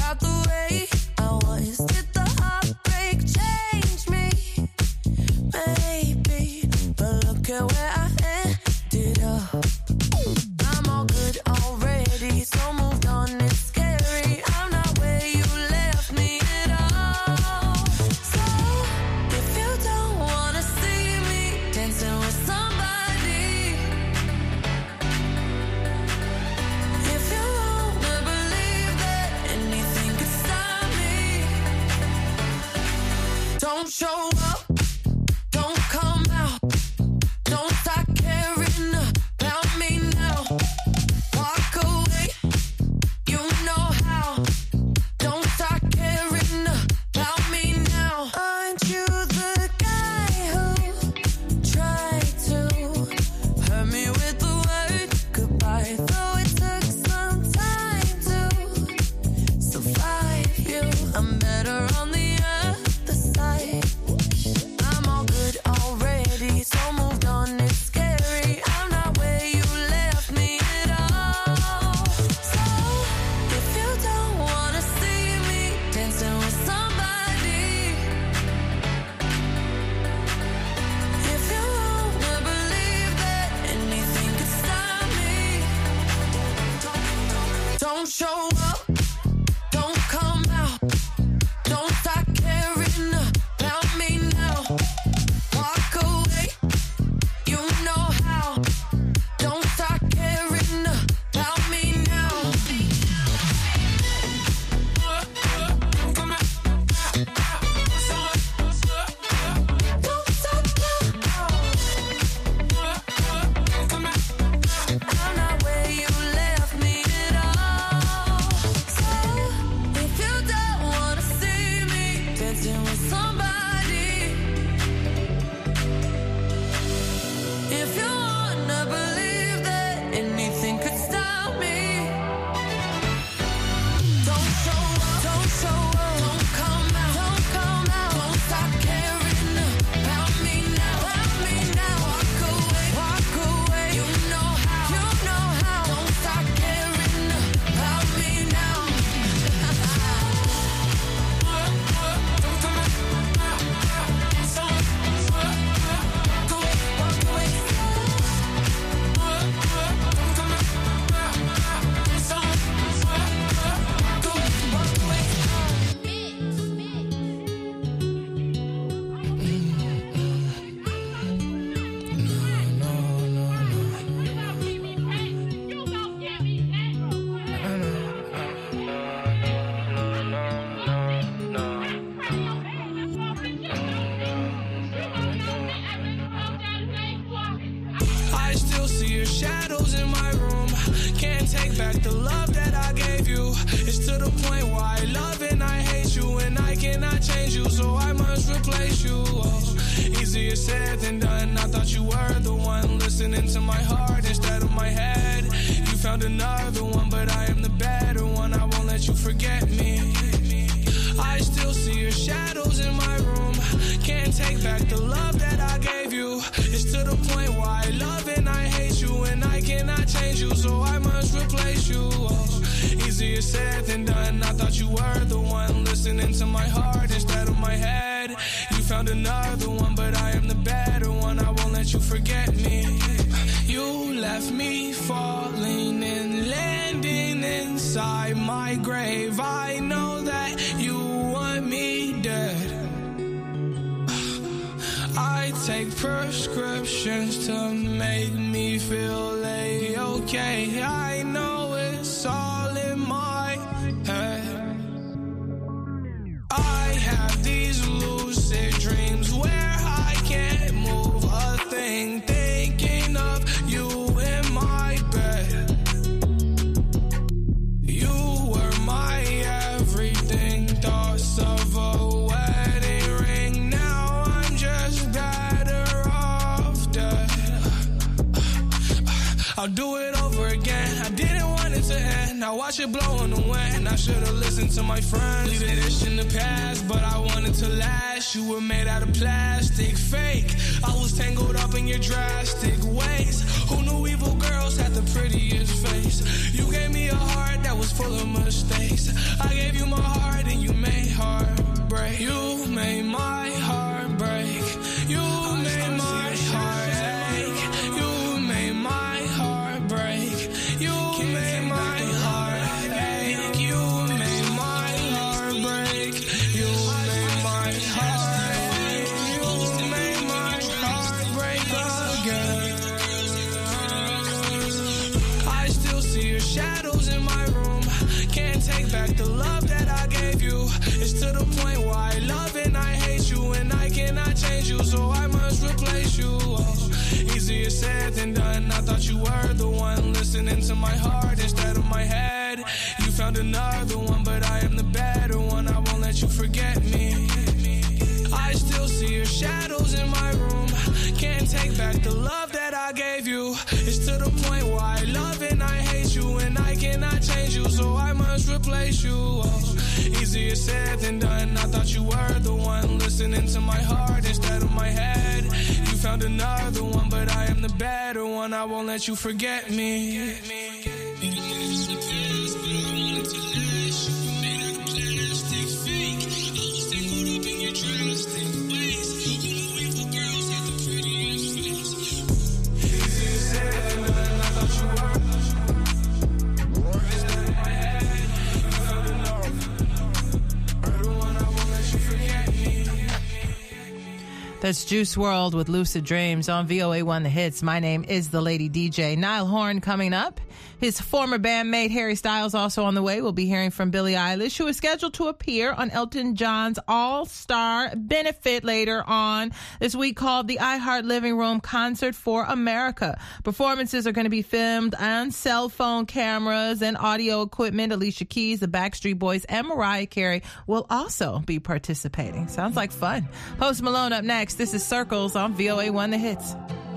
about the way I was. Did the heartbreak change me? Maybe, but look at where I ended up. I'm all good already, so moved on, it's scary. I'm not where you left me at all. So, if you don't wanna see me dancing with somebody, if you wanna believe that anything could stop me, don't show up, don't come out, don't start caring about me now. Walk away, you know how. Don't start caring about me now. Aren't you the guy who tried to hurt me with the word goodbye? Though it took some time to survive you, I'm better on the other side. I'm all good already, so moved on, it's scary. I'm not where you left me at all. So, if you don't wanna see me dancing with somebody, if you wanna believe that anything could stop me, don't show up, don't come out, don't start caring about me now. Walk away, you know how. Don't start caring about me now. Don't stop now. I'm not where you left me at all. So, if you don't wanna see me dancing with somebody, if you wanna believe that anything could stop me, don't show up, don't come out, don't stop caring about me now, walk away, you know how, don't stop caring about me now. I still see your shadows in my room. Can't take back the love that I gave you. It's to the point where I love and I hate you, and I cannot change you, so I must replace you. Oh, easier said than done. I thought you were the one listening to my heart instead of my head. You found another one, but I am the better one. I won't let you forget me. I still see your shadows in my room. Can't take back the love that I gave you. It's to the point where I love and I hate you, and I cannot change you, so I must replace you. Oh, easier said than done. I thought you were the one listening to my heart instead of my head. You found another one, but I am the better one. I won't let you forget me. You left me falling and landing inside my grave. I know that you want me dead. I take prescriptions to make me feel okay. I know it's all in my head. I have these lucid dreams where I can't move a thing, thinking of you in my bed. You were my everything, thoughts of a wedding ring. Now I'm just better off dead. I'll do it over again. I didn't want it to end. I watch it blow in the wind. I should've listened to my friends. Leave this in the past, but I wanted to last. You were made out of plastic, fake. I was tangled up in your drastic ways. Who knew evil girls had the prettiest face? You gave me a heart that was full of mistakes. I gave you my you. It's to the point where I love and I hate you, and I cannot change you, so I must replace you. Oh, easier said than done. I thought you were the one listening to my heart instead of my head. You found another one, but I am the better one. I won't let you forget me. I still see your shadows in my room. Can't take back the love that I gave you. It's to the point where I love and I hate you, and I cannot change you, so I must replace you. Oh, easier said than done. I thought you were the one listening to my heart instead of my head. You found another one, but I am the better one. I won't let you forget me. That's Juice WRLD with Lucid Dreams on VOA1 The Hits. My name is the Lady DJ. Niall Horan coming up. His former bandmate Harry Styles also on the way. We'll be hearing from Billie Eilish, who is scheduled to appear on Elton John's All-Star Benefit later on this week called the iHeart Living Room Concert for America. Performances are going to be filmed on cell phone cameras and audio equipment. Alicia Keys, the Backstreet Boys, and Mariah Carey will also be participating. Sounds like fun. Post Malone up next. This is Circles on VOA1 The Hits.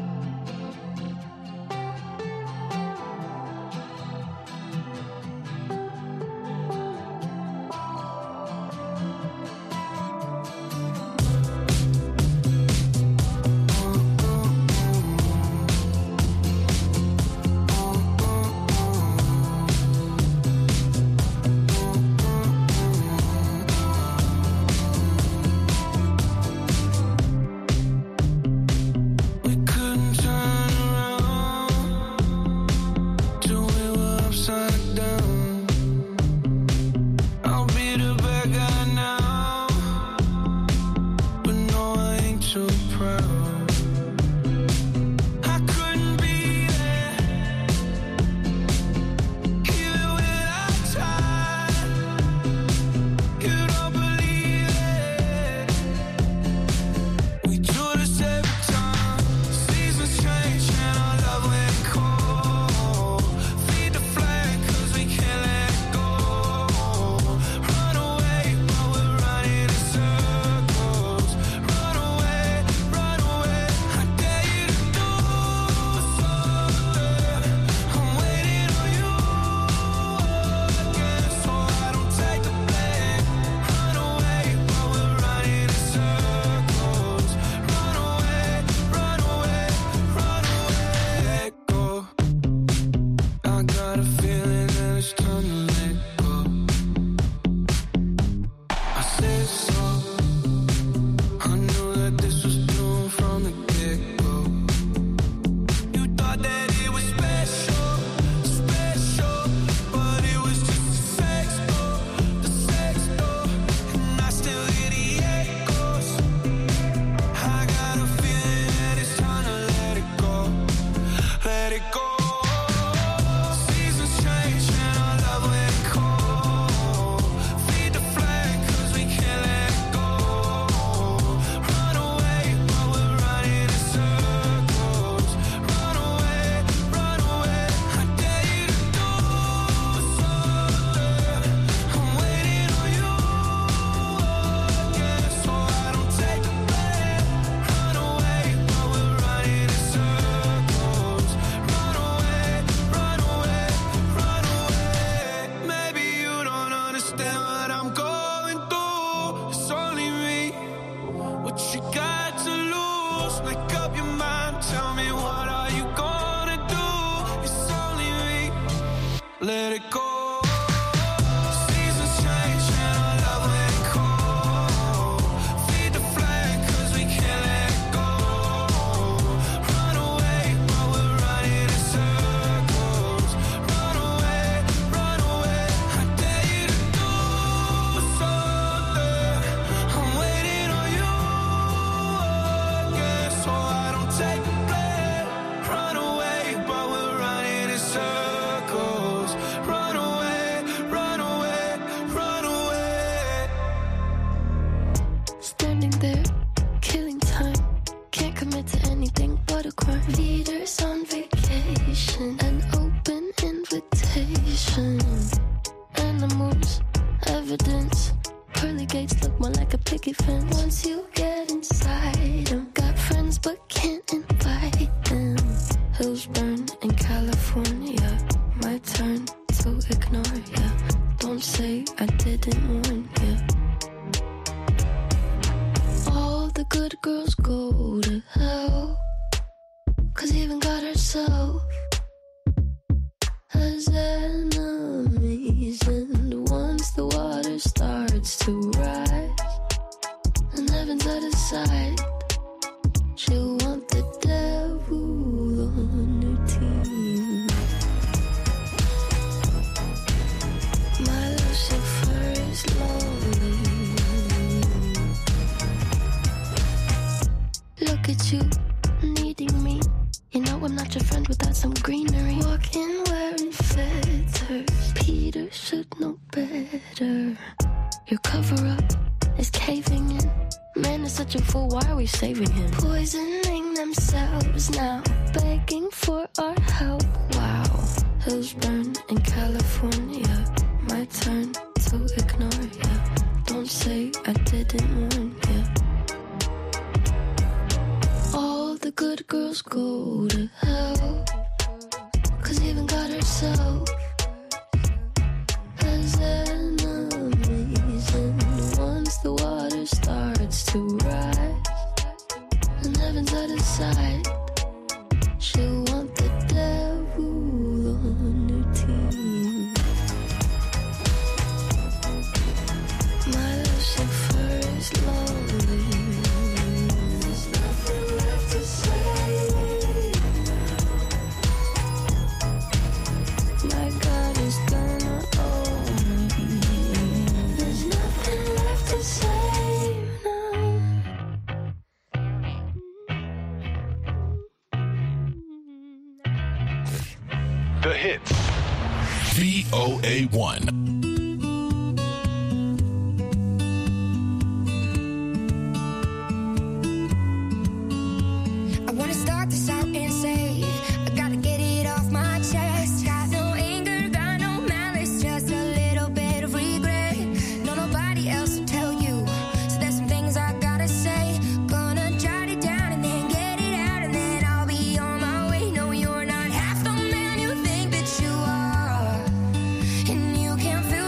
Let it go. Run can't commit to anything but a crime. Leaders on vacation, an open invitation. Animals, evidence. Pearly gates look more like a picket fence. Once you get inside them, got friends but can't invite them. Hills burn in California, my turn to ignore ya. Don't say I didn't warn ya. All the good girls go to hell, 'cause even God herself has enemies. And once the water starts to rise and heaven's at his side, she'll want the devil on her team. My Lucifer is lonely. Look at you, needing me. You know I'm not your friend without some greenery. Walking wearing feathers, Peter should know better. Your cover-up is caving in. Man is such a fool, why are we saving him? Poisoning themselves now, begging for our help. Wow, hills burn in California, my turn to ignore ya. Don't say I didn't warn ya. All the good girls go to hell, 'cause even God herself has enemies. And once the water starts to rise and heaven's at his side, she'll want the devil on her team. My Lucifer is lonely. There's nothing left to say. My God is gonna own me. There's nothing left to say now. The hits. VOA1. I wanna start this out and say, I gotta get it off my chest. Got no anger, got no malice, just a little bit of regret. No, nobody else will tell you, so there's some things I gotta say. Gonna jot it down and then get it out, and then I'll be on my way. No, you're not half the man you think that you are, and you can't feel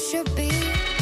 should be.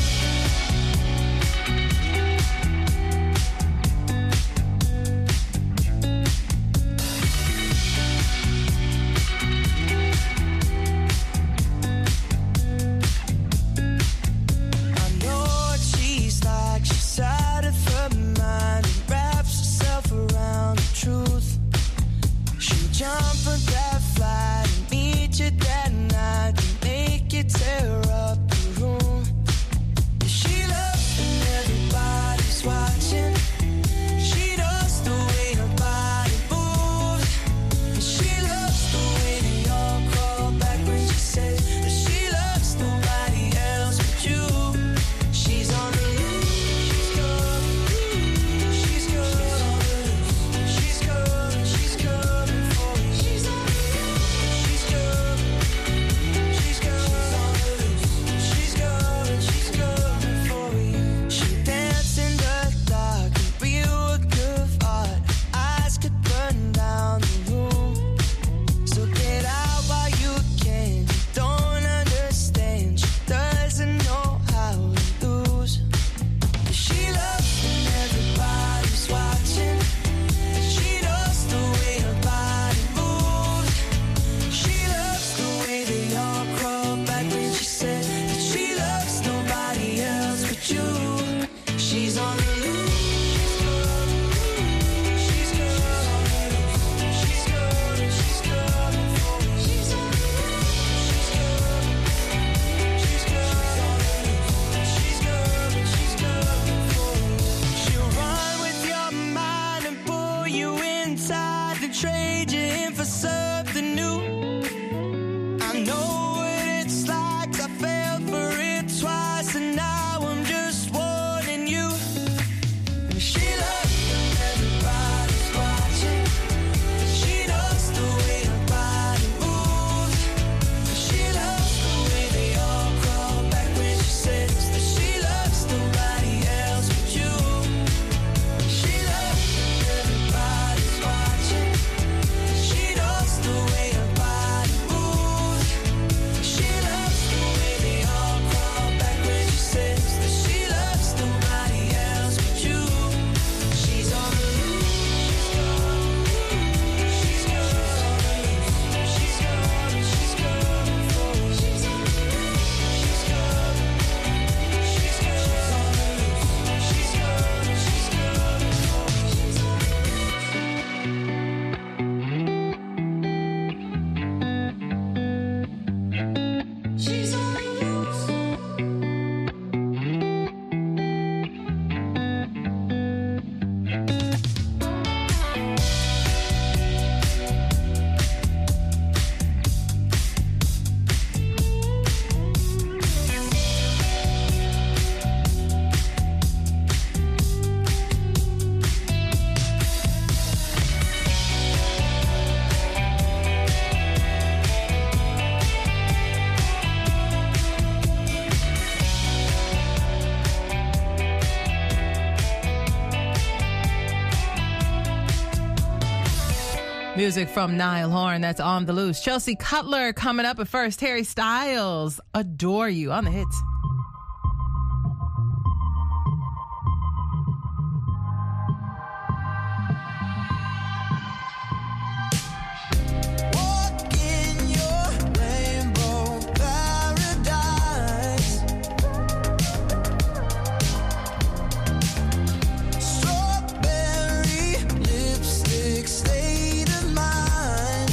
Music from Niall Horan, that's On the Loose. Chelsea Cutler coming up, but first, Harry Styles, Adore You on the hits.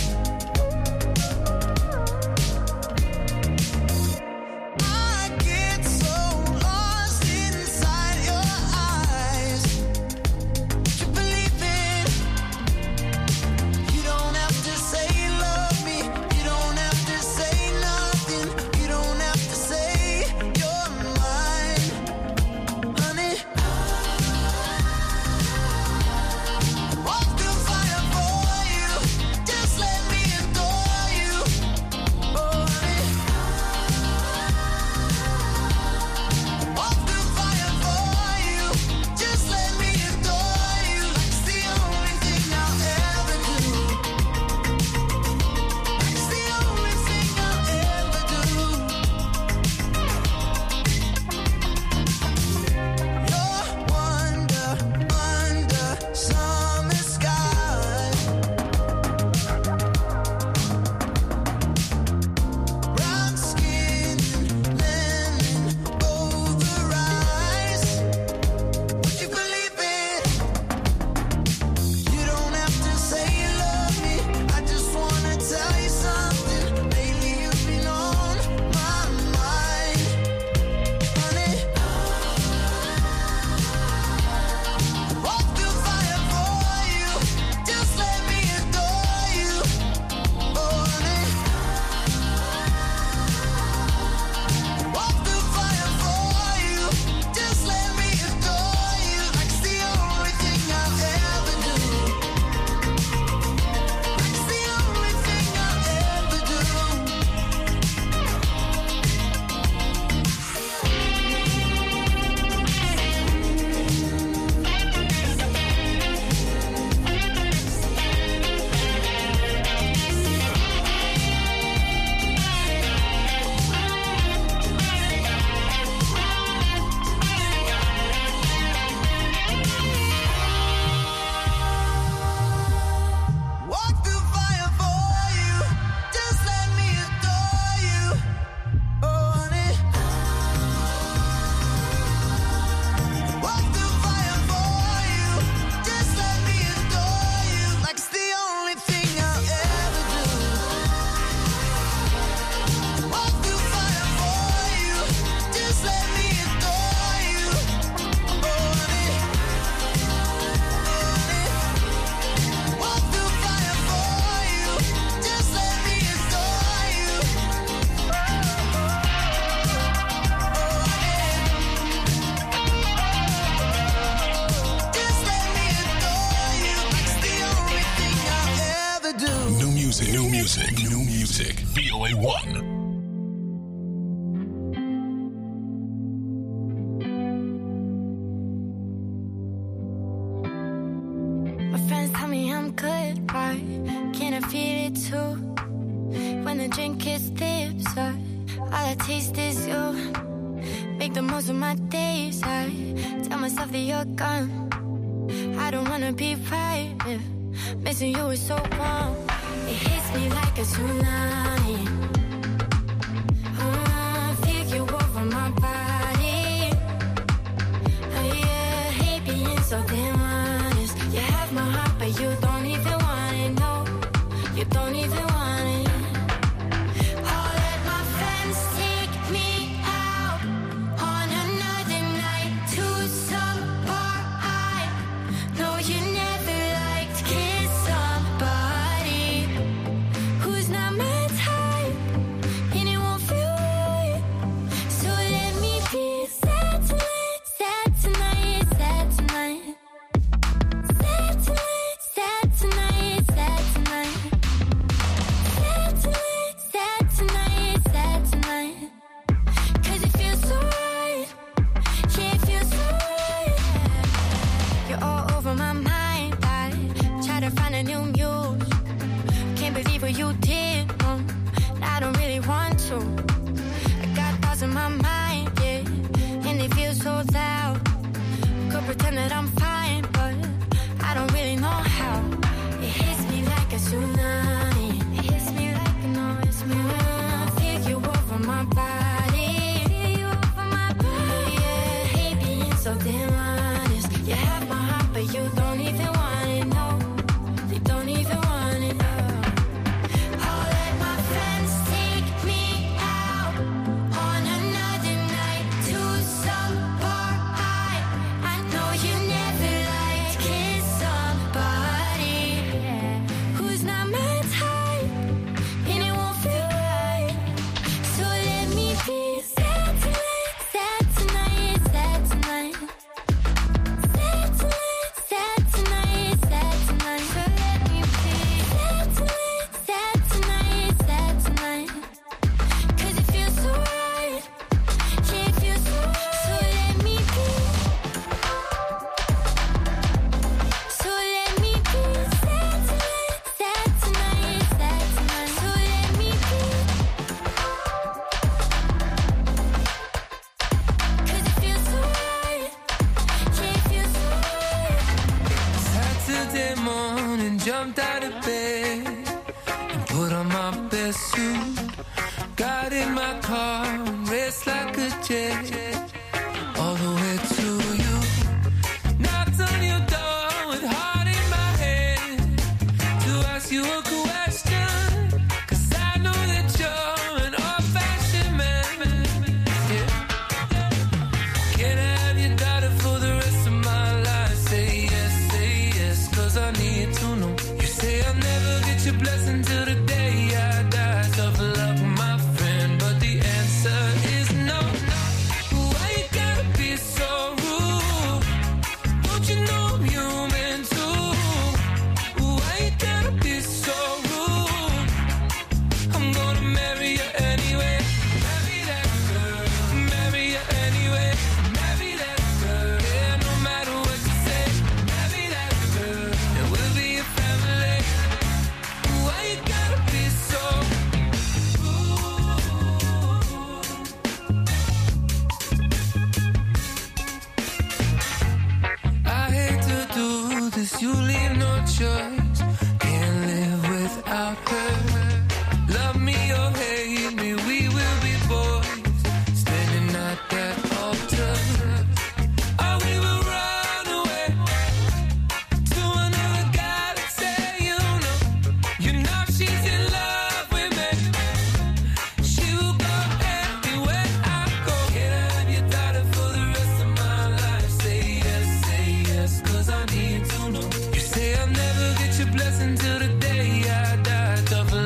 I get music, VOA1. My friends tell me I'm good, right? Can I feel it too? When the drink hits lips, all I taste is you. Make the most of my days, I tell myself that you're gone. I don't wanna be right if missing you is so wrong. It hits me like a tsunami. Feel you over my body. Oh yeah, hate being so damn honest. You have my heart, but you don't even want it. No, you don't even want it. I'll let my friends take me out on another night to some bar I know you never liked. Kiss somebody who's not my type, and it won't feel right. So let me be sad tonight, sad tonight, sad tonight. Sad tonight, sad tonight, sad tonight. Sad tonight, sad tonight, sad tonight. 'Cause it feels so right. Yeah, it feels so right. You're all over my mind. I try to find a new muse. Can't believe what you did. I don't really want to. I got thoughts in my mind, yeah, and they feel so loud. Could pretend that I'm fine, but I don't really know how. It hits me like a tsunami. It hits me like feel you over my body. Feel you over my body. Yeah, hate being so damn honest. You have my heart, but you don't even want it. No, you don't even want it. No. I'll let my friends take me out on another night to some bar I know you never liked. Kiss somebody who's not my type, and it won't feel right. So let me be sad tonight, sad tonight, sad tonight. Sad tonight, sad tonight, sad tonight. So let me be sad tonight, sad tonight, sad tonight. 'Cause it feels so right. Yeah, it feels so right. So let me be. So let me be sad tonight, sad tonight, sad tonight. So let me be. 'Cause it feels so right. Yeah, it feels so right. Saturday morning, jumped out of bed and put on my best suit. Got in my car and raced like a jet all the way to you. Knocked on your door with heart in my head to ask you a question. 'Cause I know that you're an old-fashioned man. Yeah. Can I have your daughter for the rest of my life? Say yes, 'cause I need to know. You say I'll never get your blessing till the day I die. Tough love, my friend, but the answer is no. Why you gotta be so rude? Don't you know I'm human too? Why you gotta be so rude? I'm gonna marry you anyway. Marry that girl. Marry you anyway. Marry that girl. Yeah, no matter what you say. Marry that girl. And we'll be a family. Why you gotta be so rude? I hate to do this, you leave no choice. Can't live without her. Love me or hate me, we will be boys. Standing at that altar. Or we will run away to another galaxy. You know she's in love with me. She will go anywhere I go. Can I have your daughter for the rest of my life? Say yes, 'cause I need to know. You say I'll never get your blessing till the day I die. Tough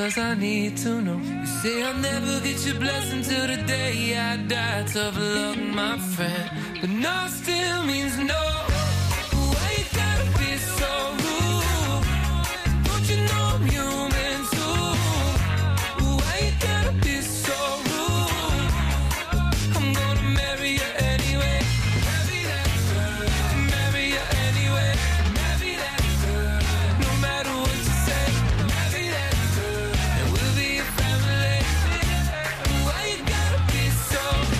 'cause I need to know. You say I'll never get your blessing till the day I die. Tough luck, my friend, but no still means no. Why you gotta be so rude? Don't you know I'm human too? Why you gotta be so rude? I'm gonna marry you anyway. Marry that girl. Marry you anyway. Marry that girl. No matter what you say. Marry that girl. And we'll be a family. Why you gotta be so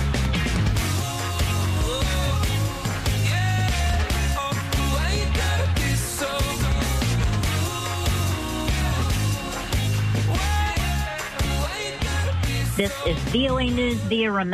rude? Yeah. Oh, why you gotta be so rude? Why you gotta be so This is VOA News via remote.